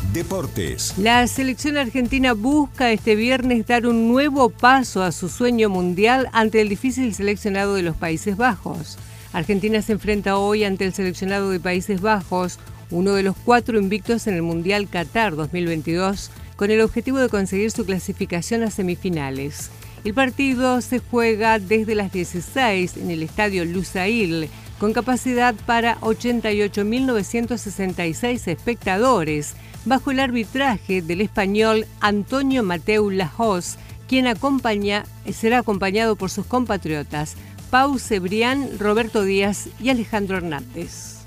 Deportes. La selección argentina busca este viernes dar un nuevo paso a su sueño mundial ante el difícil seleccionado de los Países Bajos. Argentina se enfrenta hoy ante el seleccionado de Países Bajos, uno de los 4 invictos en el Mundial Qatar 2022, con el objetivo de conseguir su clasificación a semifinales. El partido se juega desde las 16 en el estadio Lusail, con capacidad para 88.966 espectadores, bajo el arbitraje del español Antonio Mateu Lahoz, quien será acompañado por sus compatriotas Pau Cebrián, Roberto Díaz y Alejandro Hernández.